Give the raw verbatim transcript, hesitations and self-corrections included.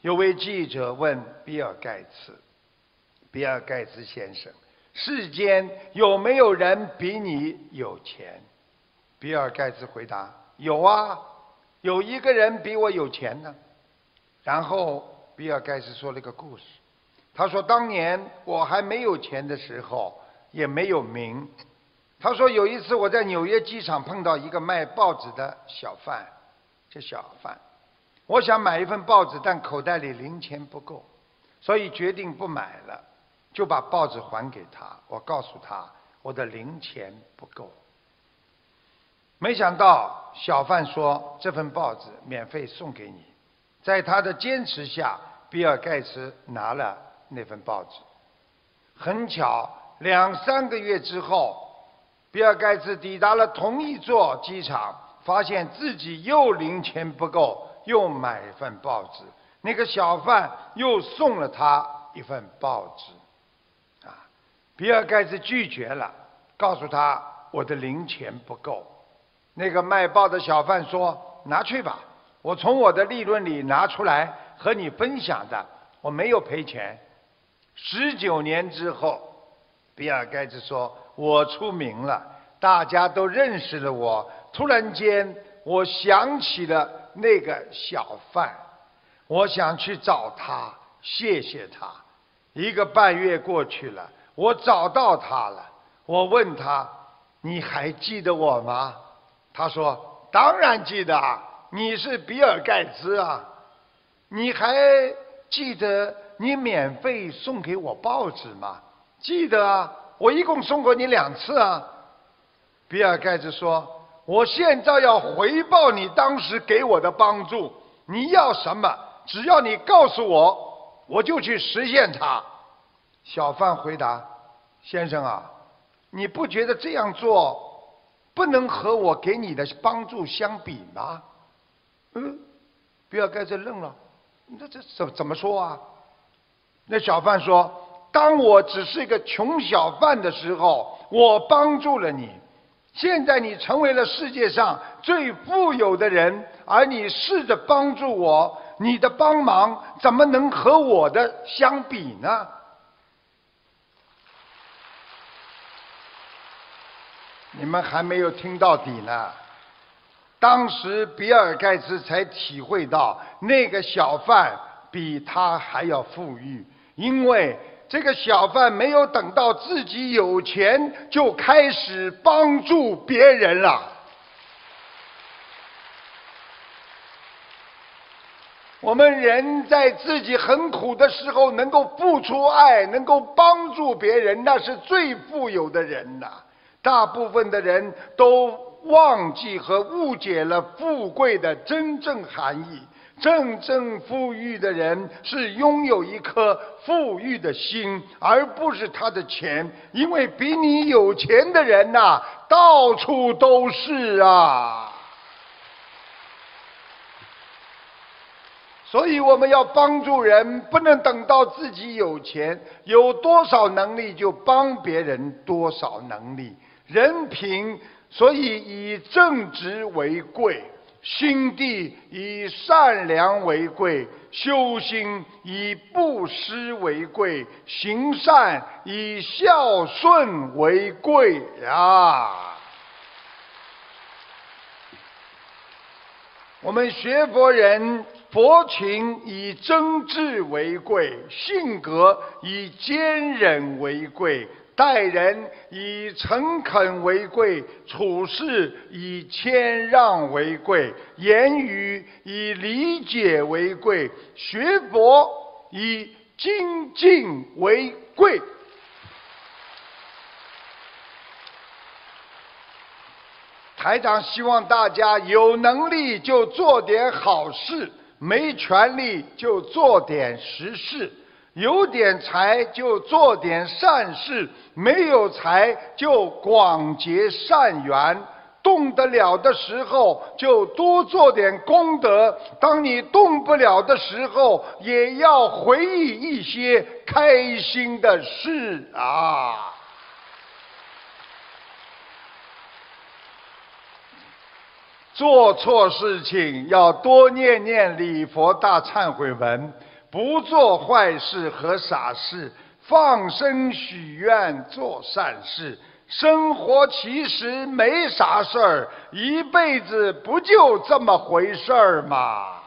有位记者问比尔盖茨：“比尔盖茨先生，世间有没有人比你有钱？”比尔盖茨回答：“有啊，有一个人比我有钱呢。”然后比尔盖茨说了个故事，他说：“当年我还没有钱的时候，也没有名。他说有一次我在纽约机场碰到一个卖报纸的小贩，这小贩，我想买一份报纸，但口袋里零钱不够，所以决定不买了，就把报纸还给他。我告诉他我的零钱不够。没想到小贩说这份报纸免费送给你。在他的坚持下，比尔盖茨拿了那份报纸。很巧，两三个月之后，比尔盖茨抵达了同一座机场，发现自己又零钱不够，又买一份报纸。那个小贩又送了他一份报纸。啊，比尔盖茨拒绝了，告诉他我的零钱不够。那个卖报的小贩说：“拿去吧，我从我的利润里拿出来和你分享的，我没有赔钱。”十九年之后，比尔盖茨说：“我出名了，大家都认识了我。突然间，我想起了那个小贩，我想去找他，谢谢他。一个半月过去了，我找到他了。我问他：你还记得我吗？他说：当然记得啊，你是比尔盖茨啊。你还记得你免费送给我报纸吗？记得啊，我一共送过你两次啊。比尔盖茨说：我现在要回报你当时给我的帮助，你要什么，只要你告诉我，我就去实现它。小贩回答：先生啊，你不觉得这样做不能和我给你的帮助相比吗？嗯，比尔盖茨愣了，那这怎怎么说啊？那小贩说：当我只是一个穷小贩的时候，我帮助了你。现在你成为了世界上最富有的人，而你试着帮助我，你的帮忙怎么能和我的相比呢？你们还没有听到底呢。当时比尔盖茨才体会到，那个小贩比他还要富裕，因为这个小贩没有等到自己有钱，就开始帮助别人了。我们人在自己很苦的时候，能够付出爱，能够帮助别人，那是最富有的人呐。大部分的人都忘记和误解了富贵的真正含义。真正富裕的人是拥有一颗富裕的心，而不是他的钱，因为比你有钱的人呐、啊，到处都是啊。所以我们要帮助人，不能等到自己有钱，有多少能力就帮别人多少能力。人品，所以以正直为贵。心地以善良为贵，修心以布施为贵，行善以孝顺为贵啊！我们学佛人，佛情以真挚为贵，性格以坚忍为贵，待人以诚恳为贵，处事以谦让为贵，言语以理解为贵，学佛以精进为贵。台长希望大家有能力就做点好事，没权力就做点实事，有点财就做点善事，没有财就广结善缘。动得了的时候就多做点功德，当你动不了的时候，也要回忆一些开心的事啊！做错事情要多念念礼佛大忏悔文， 不做坏事和傻事，放生许愿做善事。生活其实没啥事儿，一辈子不就这么回事儿吗？